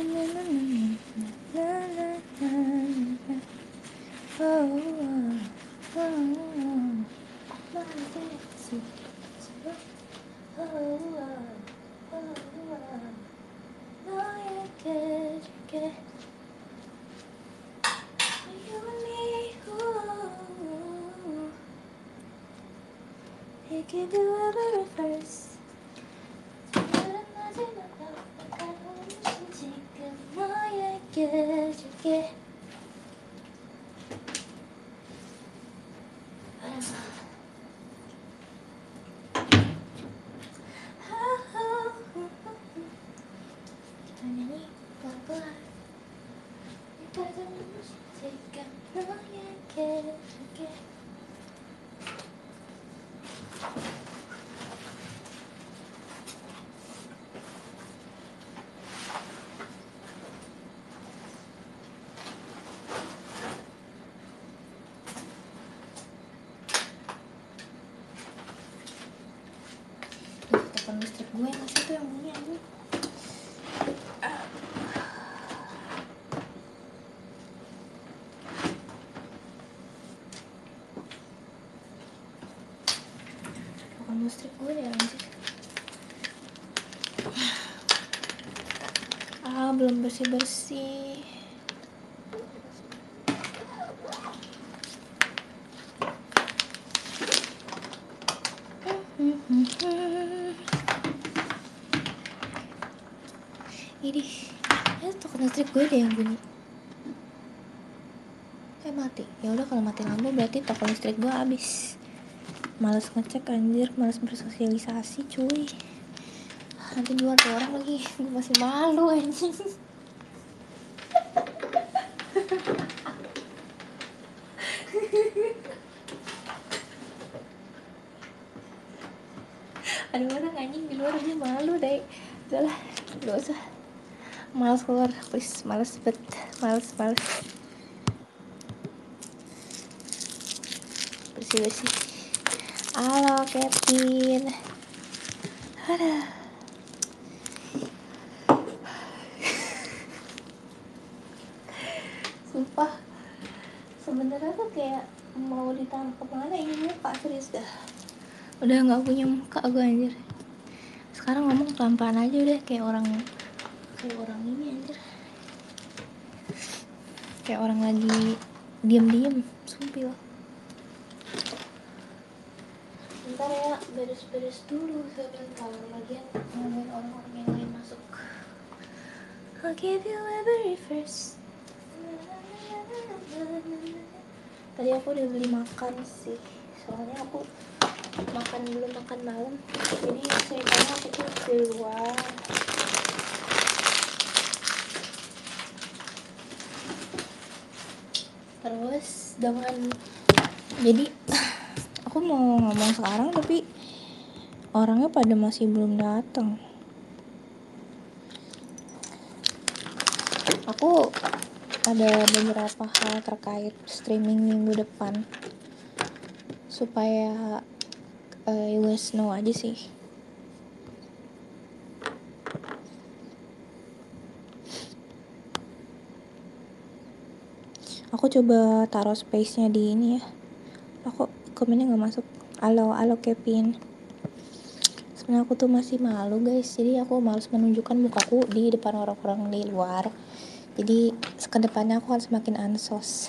can do it reverse. 지금 너에게 줄게. 당연히 바보야. 지금 너에게 줄게. Telepon listrik gue masih tuh yang bunyi aja. Telepon listrik gue deh anjir. Belum bersih-bersih. Ini telepon listrik gue deh yang bunyi. Mati. Ya udah kalau mati lampu berarti telepon listrik gue habis. Males ngecek anjir, males bersosialisasi cuy. Nanti gue ada orang lagi, gue masih malu anjing. Ada orang anjing di luar, gue malu deh. Udahlah, gak usah. Males keluar, please, males bet, males. Bersih. Halo Kevin. Aduh. Sumpah sebenarnya tuh kayak mau ditangkap mana ini muka, serius dah. Udah nggak punya muka gue anjir. Sekarang ngomong pelan-pelan aja udah kayak orang ini anjir. Kayak orang lagi diam-diam, sumpil. Bentar ya, beres-beres dulu sebentar, lagian ngomongin orang-orang yang lain masuk. I'll give you every first. Tadi aku udah beli makan sih, soalnya aku belum makan malam, jadi ceritanya aku tuh di luar. Terus jadi aku mau ngomong sekarang tapi orangnya pada masih belum datang. Aku ada beberapa hal terkait streaming minggu depan supaya you guys know aja sih. Aku coba taruh space-nya di ini ya. Aku komennya nggak masuk. Halo Kevin. Sebenarnya aku tuh masih malu guys, jadi aku malas menunjukkan mukaku di depan orang-orang di luar. Jadi kedepannya aku harus semakin ansos.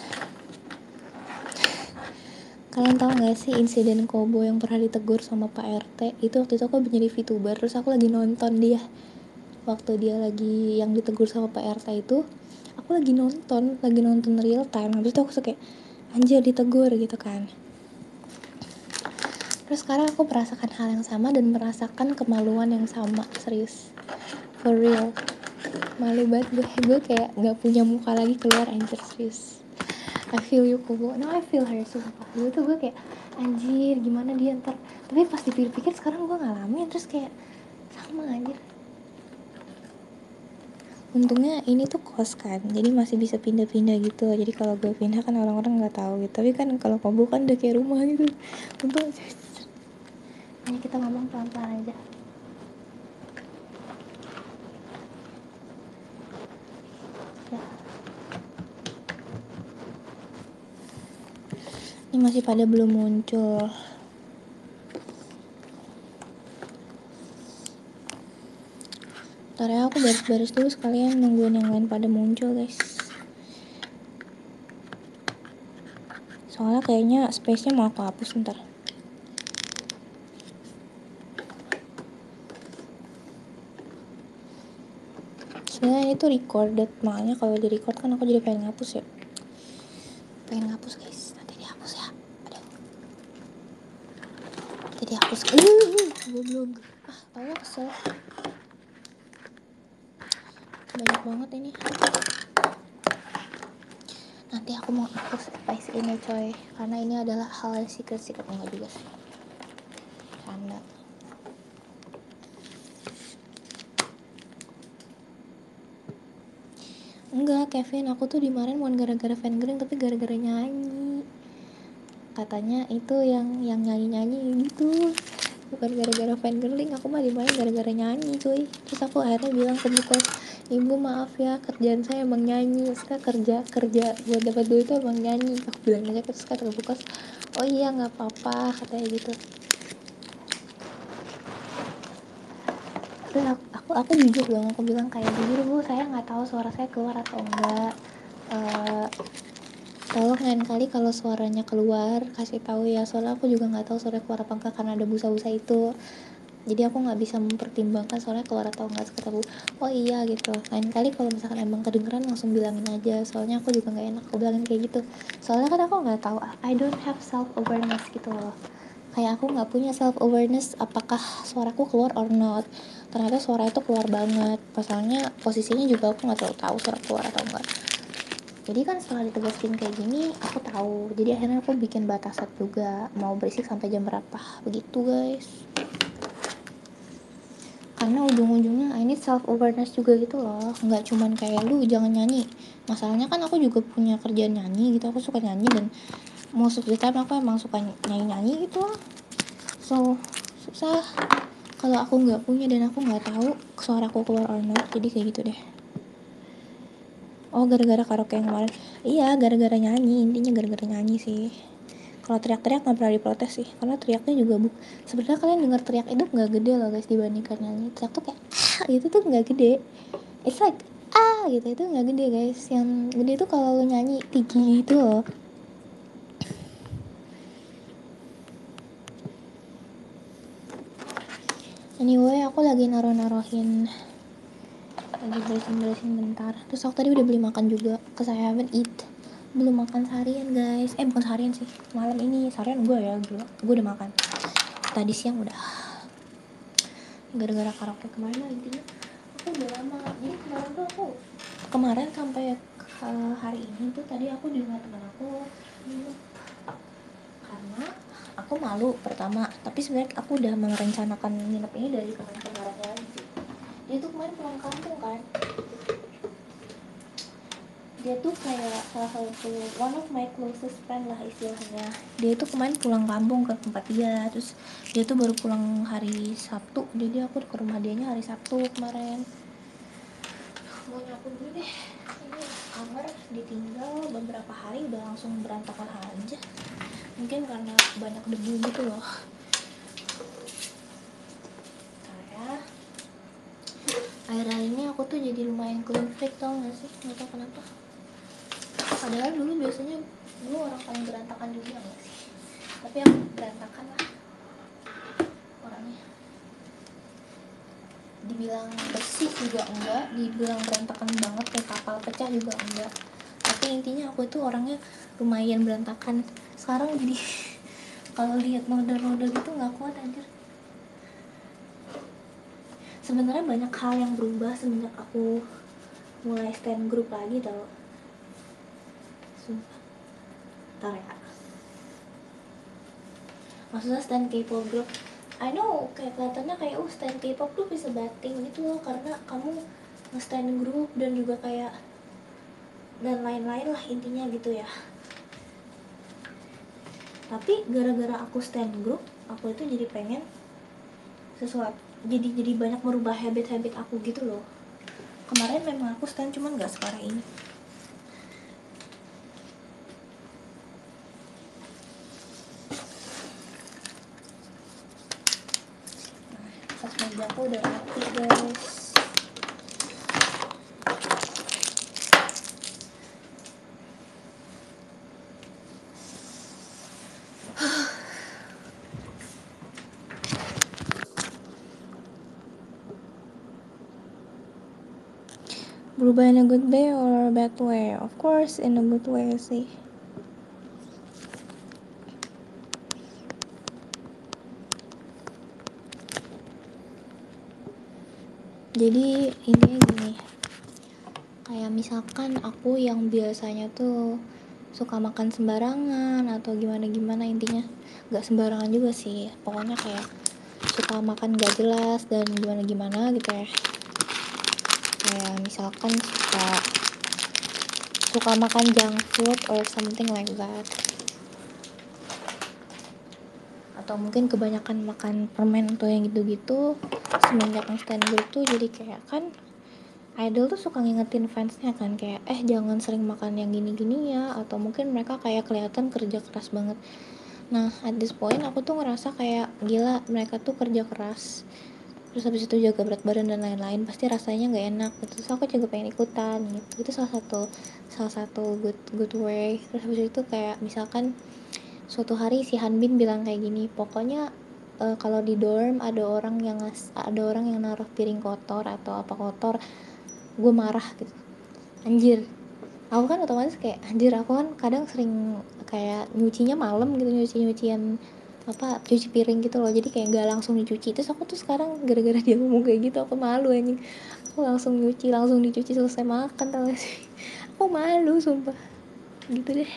Kalian tahu gak sih insiden Kobo yang pernah ditegur sama Pak RT? Itu waktu itu aku menjadi VTuber, terus aku lagi nonton dia. Waktu dia lagi yang ditegur sama Pak RT itu, aku lagi nonton real time. Habis itu aku suka kayak, anjir ditegur gitu kan. Terus sekarang aku merasakan hal yang sama dan merasakan kemaluan yang sama, serius. For real. Malu banget gue kayak gak punya muka lagi keluar anjir, serius. I feel you Kobo, no I feel her sumpah. Dulu tuh gue kayak anjir gimana dia ntar, tapi pas dipikir-pikir sekarang gue ngalamin terus kayak sama anjir. Untungnya ini tuh kos kan, jadi masih bisa pindah-pindah gitu. Jadi kalau gue pindah kan orang-orang nggak tahu gitu. Tapi kan kalau Kobo kan udah kayak rumah gitu. Untung hanya kita ngomong pelan-pelan aja. ya. Ini masih pada belum muncul. Ntar ya, aku baris-baris dulu sekalian nungguin yang lain pada muncul guys. Soalnya kayaknya space-nya mau aku hapus ntar. Sebenarnya itu recorded, makanya kalau di record kan aku jadi pengen ngapus ya. Pengen ngapus guys, nanti dihapus ya. Aduh. Nanti dihapus. Goblok. Tolong kesel. Banyak banget ini. Nanti aku mau hapus space ini coy, karena ini adalah hal yang secret enggak juga sih. Canda. Enggak, Kevin, aku tuh dimarahin bukan gara-gara fangirling, tapi gara-gara nyanyi. Katanya itu yang nyanyi-nyanyi gitu. Bukan gara-gara fangirling, aku mah dimarahin gara-gara nyanyi cuy. Terus aku akhirnya bilang ke Bukos, ibu maaf ya, kerjaan saya emang nyanyi. Sekarang kerja buat dapat duit itu emang nyanyi. Aku bilang aja, terus kata Bukos, oh iya nggak apa-apa, katanya gitu. Terus aku jujur dong, aku bilang kayak jujur bu, saya nggak tahu suara saya keluar atau enggak. Tolong lain kali kalau suaranya keluar kasih tahu ya, soalnya aku juga nggak tahu suara keluar apa enggak karena ada busa-busa itu. Jadi aku nggak bisa mempertimbangkan soalnya keluar atau enggak. Kata bu, oh iya gitu, lain kali kalau misalkan emang kedengeran langsung bilangin aja, soalnya aku juga nggak enak aku bilangin kayak gitu. Soalnya kan aku nggak tahu, I don't have self awareness gitu loh. Kayak aku nggak punya self awareness apakah suaraku keluar or not. Ternyata suara itu keluar banget, pasalnya posisinya juga aku nggak tahu suara keluar atau enggak. Jadi kan setelah ditegasin kayak gini aku tahu, jadi akhirnya aku bikin batasan juga mau berisik sampai jam berapa begitu guys. Karena ujung-ujungnya I need self awareness juga gitu loh, nggak cuman kayak lu jangan nyanyi. Masalahnya kan aku juga punya kerjaan nyanyi gitu, aku suka nyanyi dan most of the time aku emang suka nyanyi gitu loh. So susah kalau aku nggak punya dan aku nggak tahu suaraku keluar or not, jadi kayak gitu deh. Oh gara-gara karaoke yang kemarin. Iya gara-gara nyanyi, intinya gara-gara nyanyi sih. Kalau teriak-teriak nggak pernah diprotes sih, karena teriaknya juga sebenarnya kalian dengar teriak itu nggak gede loh guys dibandingkan nyanyi. Teriak tuh kayak gitu tuh nggak gede, it's like gitu, itu nggak gede guys. Yang gede tuh kalau lo nyanyi tinggi gitu loh. Anyway, aku lagi naruhin lagi beresin bentar. Terus aku tadi udah beli makan juga, cause I haven't eat, belum makan seharian guys. Bukan seharian sih, malam ini seharian gue ya, gila gue udah makan tadi siang udah. Gara-gara karaoke kemarin lah intinya aku udah lama. Jadi kemarin sampai hari ini tuh tadi aku di rumah teman aku karena aku malu pertama, tapi sebenarnya aku udah merencanakan nginep ini dari kemarin lagi. Dia tuh kemarin pulang kampung kan, dia tuh kayak salah satu one of my closest friend lah istilahnya. Dia tuh kemarin pulang kampung ke tempat dia, terus dia tuh baru pulang hari Sabtu, jadi aku ke rumah dianya hari Sabtu kemarin. Mau nyapu dulu deh, ini kamar ditinggal beberapa hari udah langsung berantakan aja, mungkin karena banyak debu gitu loh. Kayak akhir-akhir ini aku tuh jadi lumayan clean freak, tau gak sih, gak tau kenapa. Padahal dulu biasanya gue orang paling berantakan dunia gak sih, tapi aku berantakan lah orangnya. Dibilang bersih juga enggak, dibilang berantakan banget kayak kapal pecah juga enggak, tapi intinya aku itu orangnya lumayan berantakan. Sekarang jadi kalau lihat noda-noda gitu nggak kuat anjir. Sebenarnya banyak hal yang berubah semenjak aku mulai stand group lagi tau. Sumpah. Ntar ya, maksudnya stand K-pop group, I know kayak kelihatannya kayak stand K-pop group is a bad thing gitu loh, karena kamu nge-stand group dan juga kayak dan lain-lain lah intinya gitu ya. Tapi gara-gara aku stand group, aku itu jadi pengen sesuatu, jadi banyak merubah habit-habit aku gitu loh. Kemarin memang aku stand, cuman nggak separah ini. Pas meja aku udah rapi guys. Berubah in a good way or a bad way? Of course in a good way sih. Jadi intinya gini, kayak misalkan aku yang biasanya tuh suka makan sembarangan atau gimana intinya gak sembarangan juga sih, pokoknya kayak suka makan gak jelas dan gimana gitu ya. Kayak misalkan suka makan junk food or something like that, atau mungkin kebanyakan makan permen atau yang gitu-gitu. Semenjak stand group tuh jadi kayak kan idol tuh suka ngingetin fansnya kan, kayak jangan sering makan yang gini-gini ya, atau mungkin mereka kayak kelihatan kerja keras banget. Nah at this point aku tuh ngerasa kayak gila, mereka tuh kerja keras, terus habis itu jaga berat badan dan lain-lain, pasti rasanya nggak enak gitu. Terus aku juga pengen ikutan gitu. Itu salah satu good way. Terus habis itu kayak misalkan suatu hari si Hanbin bilang kayak gini, pokoknya kalau di dorm ada orang yang naruh piring kotor atau apa kotor, gue marah gitu. Anjir, aku kan otomatis kayak anjir, aku kan kadang sering kayak nyucinya malam gitu, nyucian cuci piring gitu loh, jadi kayak gak langsung dicuci. Terus aku tuh sekarang gara-gara dia ngomong kayak gitu, aku malu anjing. Aku langsung nyuci, langsung dicuci selesai makan, tau gak sih? Aku malu sumpah gitu deh.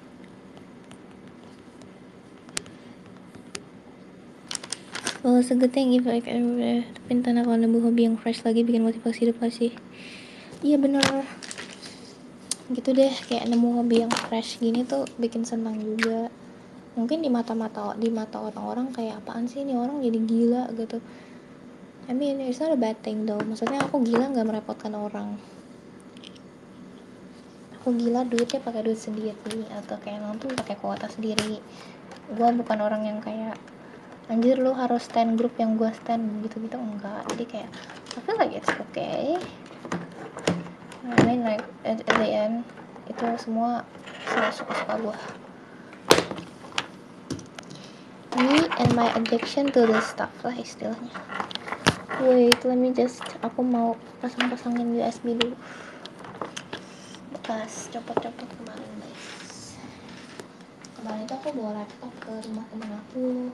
Well, it's a good thing if I can pintar kalau nemu hobi yang fresh lagi, bikin motivasi hidup sih. Iya bener gitu deh, kayak nemu hobi yang fresh gini tuh bikin senang juga. Mungkin di mata orang-orang kayak apaan sih ini orang jadi gila gitu. I mean it's not a bad thing though, maksudnya aku gila nggak merepotkan orang. Aku gila duitnya pakai duit sendiri, atau kayak nonton pakai kuota sendiri. Gue bukan orang yang kayak anjir lu harus stand grup yang gue stand gitu-gitu, enggak. Jadi kayak I feel like it's okay. I mean like at the end itu semua suka gue. Me and my addiction to this stuff lah istilahnya. Wait, let me just, aku mau pasangin USB dulu. Bekas copot-copot kemarin guys. Kemarin itu aku bawa laptop ke rumah teman aku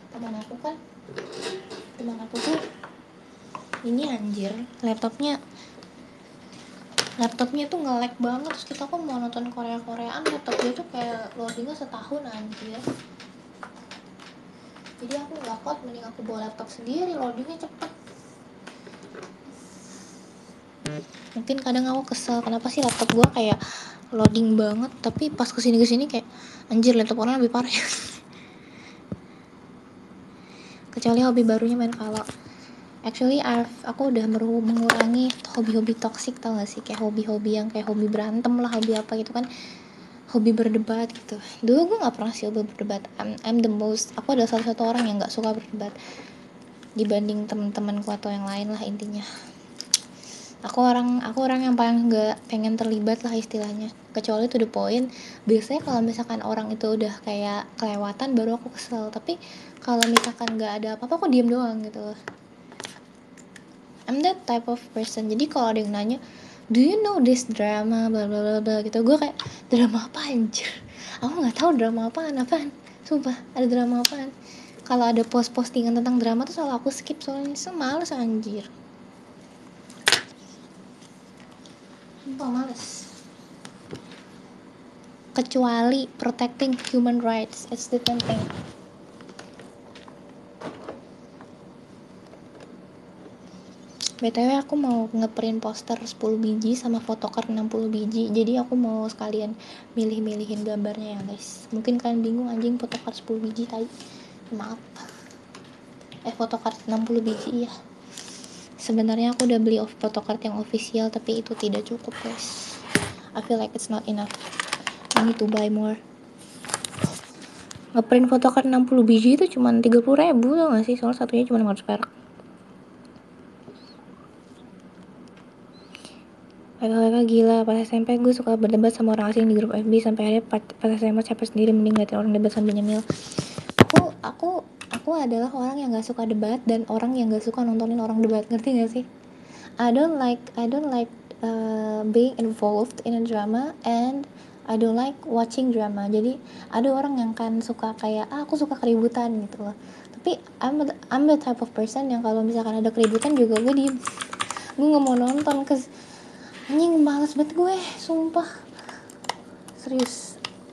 tuh ini anjir, laptopnya tuh nge-lag banget. Terus kita mau nonton Koreaan, laptopnya tuh kayak loadingnya setahun anjir. Jadi aku gak kuat, mending aku bawa laptop sendiri, loadingnya cepet. Mungkin kadang aku kesel kenapa sih laptop gue kayak loading banget, tapi pas kesini kayak anjir laptop orang lebih parah ya. Kecuali hobi barunya main Kalo. Actually aku udah mengurangi hobi-hobi toksik, tau gak sih, kayak hobi-hobi yang kayak hobi berantem lah, hobi apa gitu kan, hobi berdebat gitu. Dulu gue nggak pernah sih hobi berdebat. Aku adalah salah satu orang yang nggak suka berdebat dibanding teman-temanku atau yang lain lah intinya. Aku orang yang paling nggak pengen terlibat lah istilahnya, kecuali to the point. Biasanya kalau misalkan orang itu udah kayak kelewatan baru aku kesel, tapi kalau misalkan nggak ada apa-apa aku diem doang gitu. I'm that type of person. Jadi kalau ada yang nanya, do you know this drama bla bla bla bla gitu, gue kayak drama apa anjir, aku nggak tahu drama apaan, sumpah ada drama apaan. Kalau ada postingan tentang drama tuh selalu aku skip, soalnya males anjir, sumpah males. Kecuali protecting human rights, it's different thing. BTW aku mau ngeprint poster 10 biji sama photocard 60 biji. Jadi aku mau sekalian milih-milihin gambarnya ya guys. Mungkin kalian bingung anjing photocard 10 biji tadi. Maaf. Photocard 60 biji ya. Sebenarnya aku udah beli photocard yang official, tapi itu tidak cukup guys. I feel like it's not enough. I need to buy more. Ngeprint photocard 60 biji itu cuma 30.000 tau gak sih, soalnya satunya cuma 500 perak. Kakak gila, pas SMP gue suka berdebat sama orang asing di grup FB, sampai akhirnya pas SMA capek sendiri, mending ngeliatin orang debat sambil nyemil. Aku adalah orang yang gak suka debat dan orang yang gak suka nontonin orang debat, ngerti gak sih? I don't like being involved in a drama, and I don't like watching drama. Jadi ada orang yang kan suka kayak aku suka keributan gitu loh. Tapi I'm the type of person yang kalau misalkan ada keributan juga gue diem. Gue nggak mau nonton, anjing males banget gue, sumpah serius.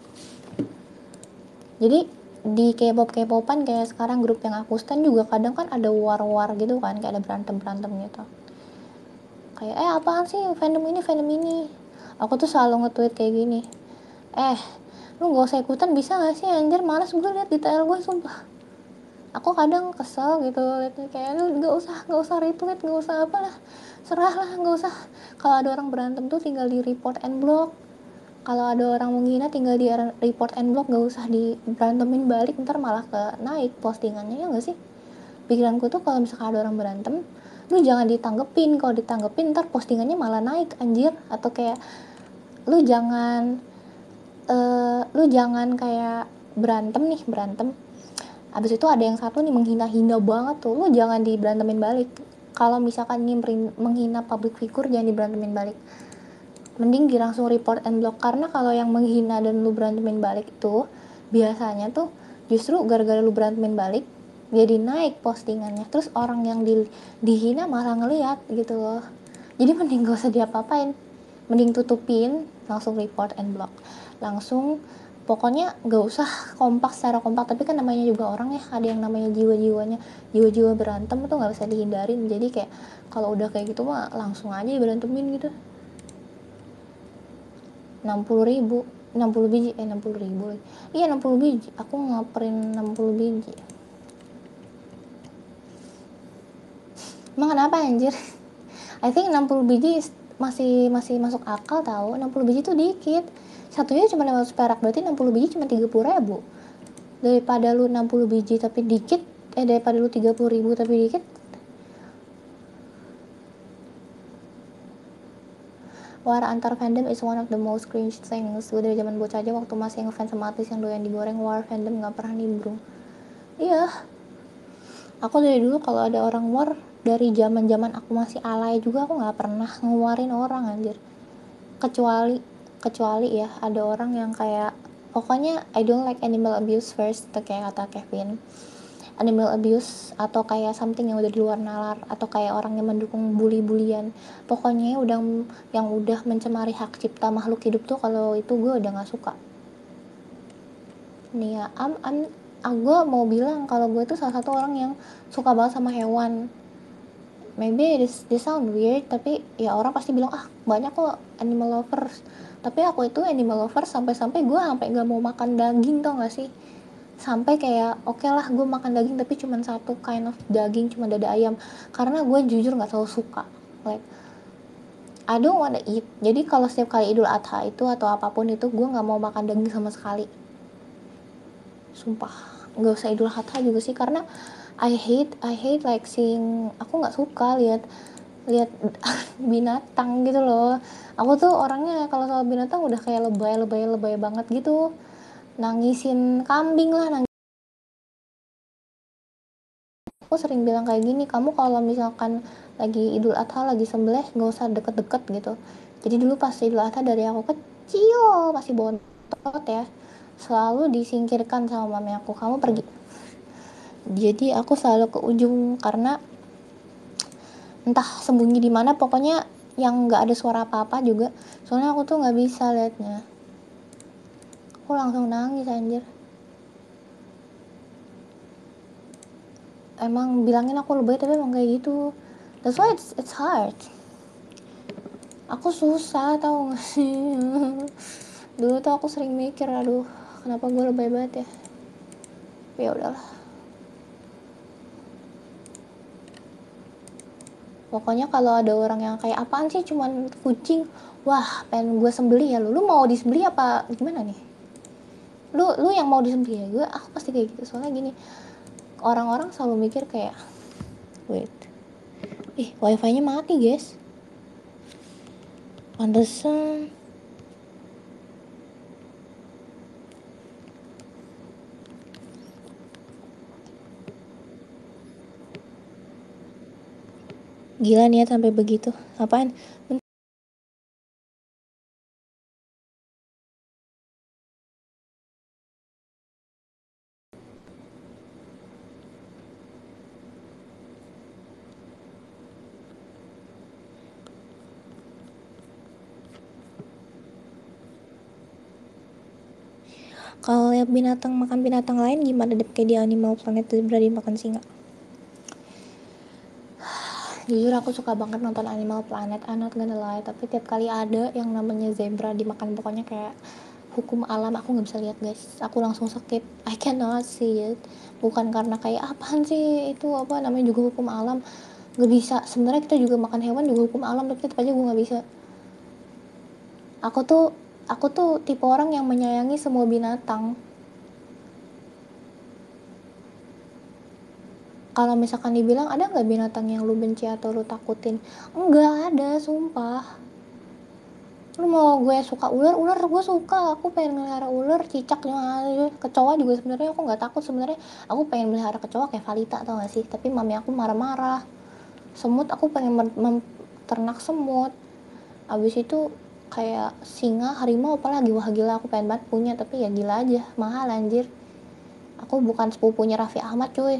Jadi di K-popan kayak sekarang grup yang aku stan juga kadang kan ada war gitu kan, kayak ada berantem gitu. Kayak apaan sih fandom ini. Aku tuh selalu nge-tweet kayak gini. Lu gak usah ikutan bisa gak sih anjir, males gue liat detail gue sumpah. Aku kadang kesel gitu liatnya, kayak lu gak usah retweet, gak usah apalah, serah lah, gak usah. Kalau ada orang berantem tuh tinggal di report and block. Kalau ada orang menghina tinggal di report and block, gak usah di berantemin balik, ntar malah ke naik postingannya, ya gak sih? Pikiranku tuh kalau misalkan ada orang berantem, lu jangan ditanggepin. Kalau ditanggepin ntar postingannya malah naik anjir. Atau kayak lu jangan kayak berantem abis itu ada yang satu nih menghina banget tuh, lu jangan diberantemin balik. Kalau misalkan menghina public figure, jangan diberantemin balik, mending langsung report and block. Karena kalau yang menghina dan lu berantemin balik itu biasanya tuh justru gara-gara lu berantemin balik jadi naik postingannya, terus orang yang dihina malah ngeliat gitu loh. Jadi mending gak usah diapa-apain, mending tutupin, langsung report and block, langsung. Pokoknya gak usah secara kompak, tapi kan namanya juga orang ya, ada yang namanya jiwa berantem tuh gak bisa dihindarin. Jadi kayak kalau udah kayak gitu mah langsung aja berantemin gitu. 60 biji 60 ribu lagi. Iya 60 biji, aku ngeprint 60 biji. Emang kenapa anjir? I think 60 biji masih masuk akal tahu. 60 biji tuh dikit, satunya cuma 500 perak, berarti 60 biji cuma 30.000. Daripada lu 60 biji tapi dikit, daripada lu 30.000 tapi dikit. War antar fandom is one of the most cringe things. Gue dari zaman bocah aja waktu masih ngefans sama artis yang doyan digoreng, war fandom gak pernah nimbrung. Iya, aku dari dulu kalau ada orang war, dari zaman aku masih alay juga, aku gak pernah ngeluarin orang anjir. Kecuali ya ada orang yang kayak, pokoknya I don't like animal abuse first, kayak kata Kevin, animal abuse atau kayak something yang udah di luar nalar, atau kayak orang yang mendukung bully-bulian, pokoknya yang udah mencemari hak cipta makhluk hidup tuh, kalau itu gue udah nggak suka nih ya. Gue mau bilang kalau gue tuh salah satu orang yang suka banget sama hewan. Maybe this sound weird, tapi ya orang pasti bilang banyak kok animal lovers, tapi aku itu animal lovers sampai gak mau makan daging, tau gak sih? Sampai kayak oke lah gue makan daging tapi cuma satu kind of daging, cuma dada ayam, karena gue jujur nggak terlalu suka, like I don't wanna eat. Jadi kalau setiap kali Idul Adha itu atau apapun itu, gue nggak mau makan daging sama sekali, sumpah. Nggak usah Idul Adha juga sih, karena I hate like seeing, aku nggak suka lihat binatang gitu loh. Aku tuh orangnya kalau soal binatang udah kayak lebay banget gitu, nangisin kambing lah. Aku sering bilang kayak gini, kamu kalau misalkan lagi Idul Adha lagi sembelih nggak usah deket-deket gitu. Jadi dulu pas Idul Adha dari aku kecil masih bontot ya, selalu disingkirkan sama mami aku, kamu pergi. Jadi aku selalu ke ujung, karena entah sembunyi di mana, pokoknya yang nggak ada suara apa-apa juga, soalnya aku tuh nggak bisa liatnya, aku langsung nangis anjir. Emang bilangin aku lebay, tapi emang kayak gitu. That's why it's hard. Aku susah tau gak sih. Dulu tuh aku sering mikir, aduh kenapa gue lebay banget ya. Ya udahlah. Pokoknya kalau ada orang yang kayak apaan sih cuman kucing, wah pengen gue sembelih ya lu mau disembelih apa gimana nih, lu yang mau disembelih ya gue, aku pasti kayak gitu. Soalnya gini, orang-orang selalu mikir kayak wait, wifi nya mati guys, pantesan. Gila nih ya sampai begitu. Apaan? Kalau lihat binatang makan binatang lain gimana deh, kayak di Animal Planet berani makan singa. Jujur aku suka banget nonton Animal Planet, I'm not gonna lie, tapi tiap kali ada yang namanya zebra dimakan, pokoknya kayak hukum alam, aku nggak bisa lihat guys, aku langsung skip, I cannot see it. Bukan karena kayak apaan sih itu apa namanya juga hukum alam, nggak bisa. Sebenarnya kita juga makan hewan juga hukum alam, tapi tetap aja gue nggak bisa. Aku tuh tipe orang yang menyayangi semua binatang. Kalau misalkan dibilang ada nggak binatang yang lu benci atau lu takutin, nggak ada sumpah. Lu mau gue suka ular gue suka, aku pengen melihara ular, cicak juga, kecoa juga sebenarnya aku nggak takut sebenarnya. Aku pengen melihara kecoa kayak Valita, tau gak sih, tapi mami aku marah-marah. Semut aku pengen ternak semut. Abis itu kayak singa, harimau apalagi, wah gila aku pengen banget punya, tapi ya gila aja mahal anjir. Aku bukan sepupunya Raffi Ahmad cuy.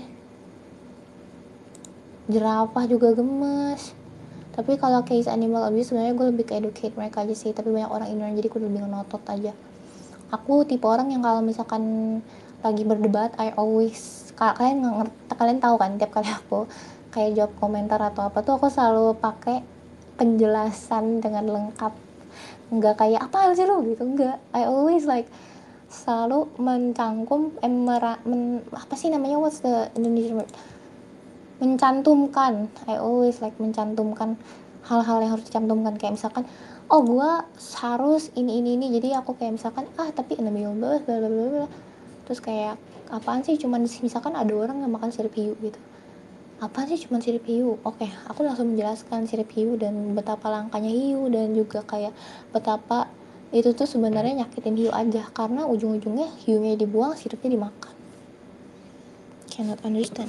Jerapah juga gemes. Tapi kalau case animal abuse sebenarnya gue lebih ke educate mereka aja sih, tapi banyak orang ignorant jadi gue lebih ngotot aja. Aku tipe orang yang kalau misalkan lagi berdebat, I always, kalian tahu kan, tiap kali aku kayak jawab komentar atau apa tuh aku selalu pakai penjelasan dengan lengkap, nggak kayak apa sih lu gitu, enggak. I always like selalu mencangkum apa sih namanya, what's the Indonesian word, mencantumkan. I always like mencantumkan hal-hal yang harus dicantumkan, kayak misalkan oh gue harus ini, jadi aku kayak misalkan tapi enam bla bla bla, terus kayak apaan sih cuman misalkan ada orang yang makan sirip hiu gitu, apaan sih cuman sirip hiu, oke aku langsung menjelaskan sirip hiu dan betapa langkanya hiu, dan juga kayak betapa itu tuh sebenarnya nyakitin hiu aja, karena ujung-ujungnya hiunya dibuang, siripnya dimakan. Cannot understand.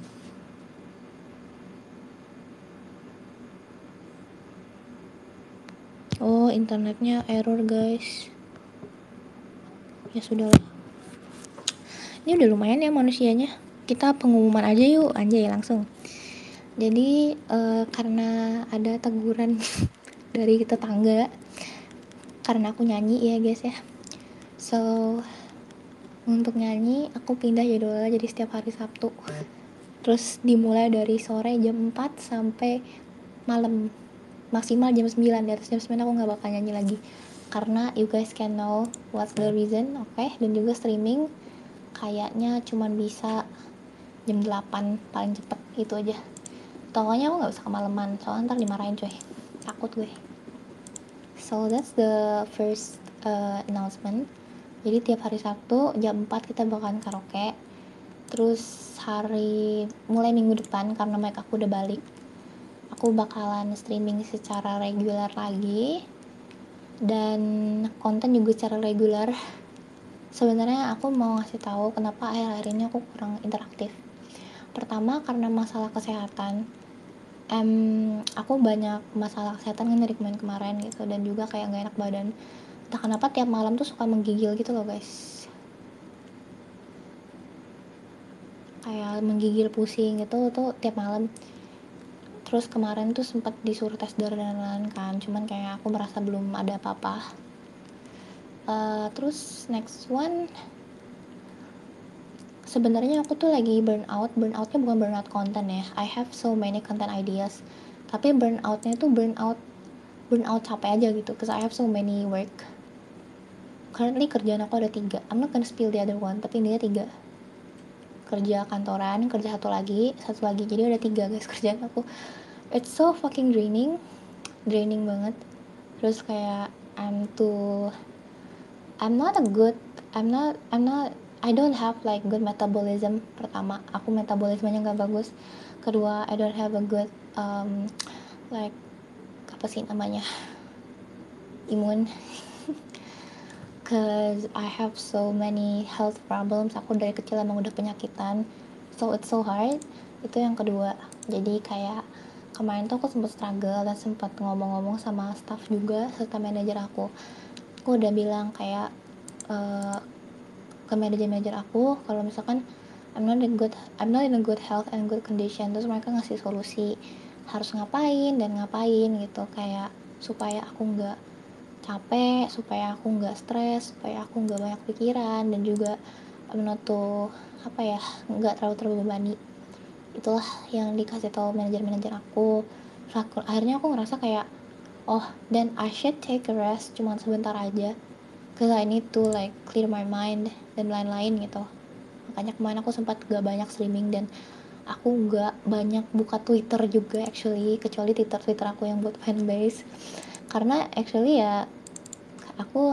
Oh, internetnya error guys. Ya sudahlah. Ini udah lumayan ya manusianya. Kita pengumuman aja yuk, anjay langsung. Jadi karena ada teguran dari tetangga karena aku nyanyi ya guys ya. So untuk nyanyi aku pindah jadwalnya jadi setiap hari Sabtu. Terus dimulai dari sore jam 4 sampai malam, maksimal jam 9. Di atas jam 9 aku gak bakal nyanyi lagi, karena you guys can know what's the reason, oke? Dan juga streaming kayaknya cuman bisa jam 8 paling cepet, itu aja. Pokoknya aku gak usah kemalaman, soalnya ntar dimarahin coy, takut gue. So that's the first announcement. Jadi tiap hari Sabtu jam 4 kita bakalan karaoke. Terus mulai minggu depan, karena mic aku udah balik, aku bakalan streaming secara reguler lagi, dan konten juga secara reguler. Sebenarnya aku mau ngasih tahu kenapa akhir-akhir ini aku kurang interaktif. Pertama karena masalah kesehatan. Aku banyak masalah kesehatan kan dari kemarin gitu, dan juga kayak gak enak badan. Entah kenapa tiap malam tuh suka menggigil gitu loh guys, kayak menggigil pusing gitu tuh tiap malam. Terus kemarin tuh sempat disuruh tes darah dan lain-lain kan, cuman kayak aku merasa belum ada apa-apa. Terus next one, sebenarnya aku tuh lagi burnoutnya bukan burnout konten ya, I have so many content ideas, tapi burnoutnya tuh burnout capek aja gitu, cause I have so many work. Currently kerjaan aku ada 3, I'm not gonna spill the other one, tapi ini 3. Kerja kantoran, kerja satu lagi, jadi ada 3 guys kerjaan aku. it's so fucking draining banget. Terus kayak I'm not a good I'm not I don't have like good metabolism. Pertama, aku metabolismenya nggak bagus. Kedua, I don't have a good like apa sih namanya, imun. Cause I have so many health problems. Aku dari kecil emang udah penyakitan, so it's so hard. Itu yang kedua. Jadi kayak kemarin tuh aku sempet struggle dan sempet ngomong-ngomong sama staff juga serta manajer aku. Aku udah bilang kayak ke manajer aku kalau misalkan I'm not in a good health and good condition. Terus mereka ngasih solusi harus ngapain dan ngapain gitu, kayak supaya aku nggak capek, supaya aku nggak stres, supaya aku nggak banyak pikiran, dan juga I'm not tuh apa ya, nggak terlalu terbebani. Itulah yang dikasih tahu manajer aku. Akhirnya aku ngerasa kayak, oh, then I should take a rest cuma sebentar aja, cause I need to like clear my mind dan lain-lain gitu. Makanya kemarin aku sempat gak banyak streaming, dan aku gak banyak buka Twitter juga actually, kecuali Twitter aku yang buat fanbase. Karena actually ya aku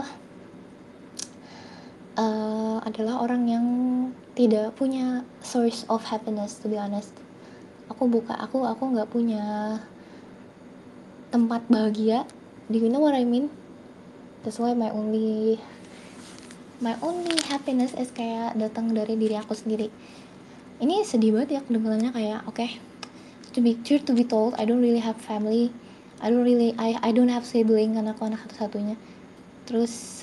adalah orang yang tidak punya source of happiness, to be honest. Aku nggak punya tempat bahagia. Do you know what I mean? That's why my only happiness is kayak datang dari diri aku sendiri. Ini sedih banget ya kedengarannya, kayak okay, to be told, I don't really have family. I don't have sibling karena aku anak satu-satunya. Terus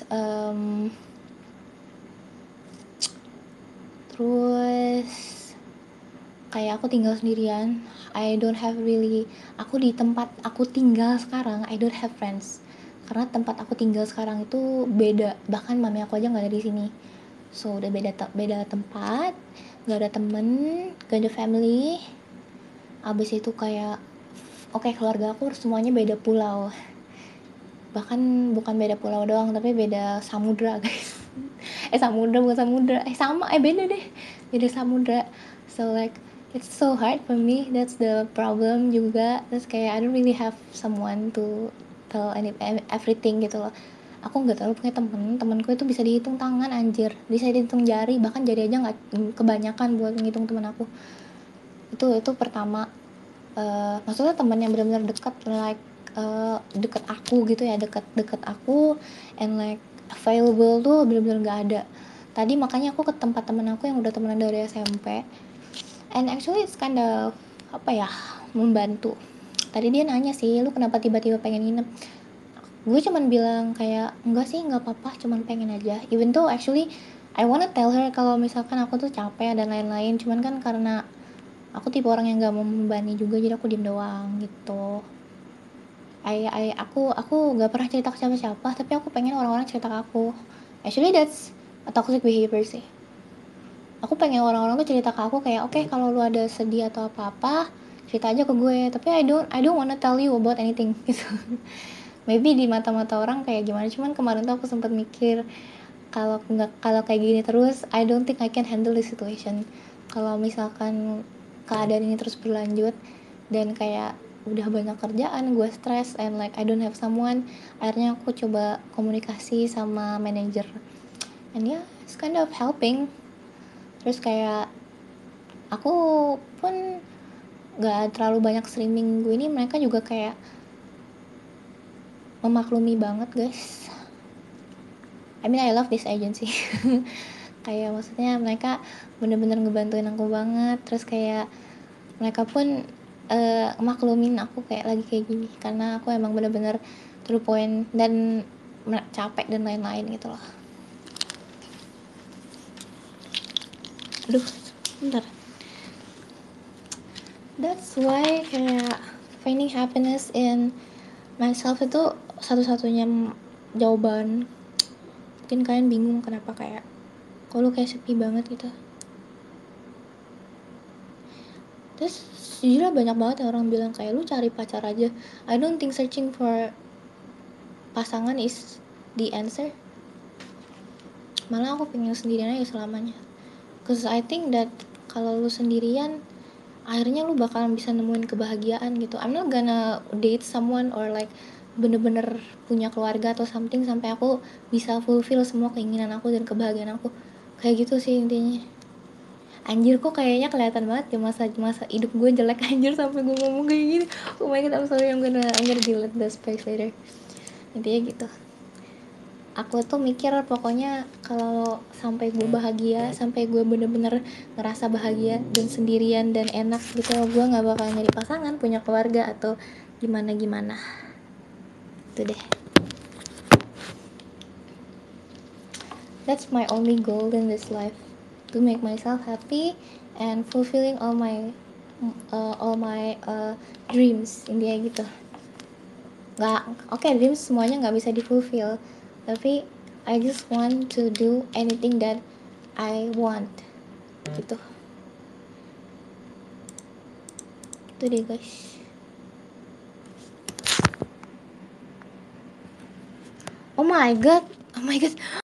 kayak aku tinggal sendirian. Aku di tempat aku tinggal sekarang, I don't have friends. Karena tempat aku tinggal sekarang itu beda, bahkan mami aku aja nggak ada di sini. So udah beda tempat, nggak ada temen, nggak ada family. Abis itu kayak keluarga aku semuanya beda pulau. Bahkan bukan beda pulau doang, tapi beda samudra, guys. Samudra bukan samudra, sama, beda deh, beda samudra. So like it's so hard for me, that's the problem juga. Terus kayak I don't really have someone to tell everything gitu loh. Aku nggak terlalu punya temenku itu bisa dihitung tangan, anjir, bisa dihitung jari, bahkan jari aja nggak kebanyakan buat menghitung teman aku. Itu pertama. Maksudnya teman yang benar-benar dekat, like deket aku gitu ya, deket aku, and like available tuh benar-benar nggak ada. Tadi makanya aku ke tempat teman aku yang udah temenan dari SMP, and actually it's kind of apa ya, membantu. Tadi dia nanya sih, lu kenapa tiba-tiba pengen nginep? Gue cuman bilang kayak enggak sih, nggak apa-apa, cuman pengen aja. Even though actually I wanna tell her kalau misalkan aku tuh capek dan lain-lain, cuman kan karena aku tipe orang yang gak mau membebani juga, jadi aku diem doang gitu. Aku gak pernah cerita ke siapa-siapa, tapi aku pengen orang-orang cerita ke aku. Actually that's a toxic behavior sih. Aku pengen orang-orang tuh cerita ke aku kayak, oke, kalau lu ada sedih atau apa-apa, cerita aja ke gue. Tapi I don't wanna tell you about anything gitu. Maybe di mata-mata orang kayak gimana, cuman kemarin tuh aku sempat mikir, kalau kayak gini terus, I don't think I can handle the situation. Kalau misalkan keadaan ini terus berlanjut dan kayak udah banyak kerjaan, gue stress and like I don't have someone, akhirnya aku coba komunikasi sama manajer, and yeah, it's kind of helping. Terus kayak aku pun gak terlalu banyak streaming minggu ini, mereka juga kayak memaklumi banget, guys. I mean I love this agency. Kayak maksudnya mereka bener-bener ngebantuin aku banget. Terus kayak mereka pun maklumin aku kayak lagi kayak gini, karena aku emang bener-bener to the point dan capek dan lain-lain gitu loh. Aduh, bentar. That's why kayak finding happiness in myself itu satu-satunya jawaban. Mungkin kalian bingung kenapa kayak kok lu kayak sepi banget gitu. Terus jujur banyak banget ya orang bilang kayak lu cari pacar aja. I don't think searching for pasangan is the answer. Malah aku pengen sendirian aja selamanya. Cause I think that kalau lu sendirian, akhirnya lu bakalan bisa nemuin kebahagiaan gitu. I'm not gonna date someone or like bener-bener punya keluarga atau something sampai aku bisa fulfill semua keinginan aku dan kebahagiaan aku. Kayak gitu sih intinya. Anjir, kok kayaknya kelihatan banget ya masa hidup gue jelek anjir sampai gue ngomong kayak gini. Oh my god, I'm sorry, I'm gonna delete the space later. Intinya gitu, aku tuh mikir pokoknya kalau sampai gue bahagia, sampai gue bener-bener ngerasa bahagia dan sendirian dan enak gitu, gue nggak bakal nyari pasangan, punya keluarga atau gimana gimana. Itu deh, that's my only goal in this life, to make myself happy and fulfilling all my dreams. Intinya gitu. Nggak, oke, dreams semuanya nggak bisa di-fulfill, tapi I just want to do anything that I want gitu. Itu deh guys. Oh my god, oh my god,